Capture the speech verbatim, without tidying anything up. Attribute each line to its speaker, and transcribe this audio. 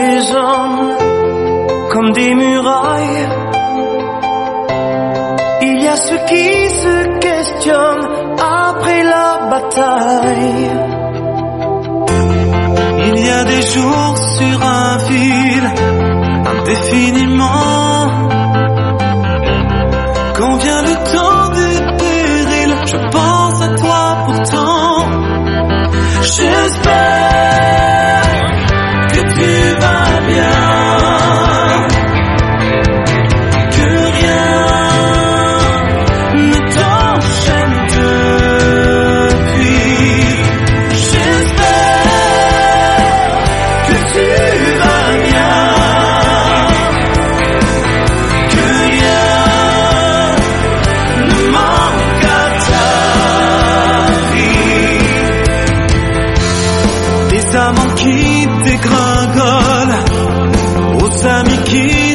Speaker 1: des hommes comme des murailles. Il y a ceux qui se questionnent après la bataille.
Speaker 2: Il y a des jours sur un fil, indéfiniment. Quand vient le temps du péril, je pense à toi pourtant. J'espère que tu vas bien, que rien ne t'enchaîne depuis. J'espère que tu vas bien, que rien ne manque à ta vie. Des amants qui dégringolent, aux amis qui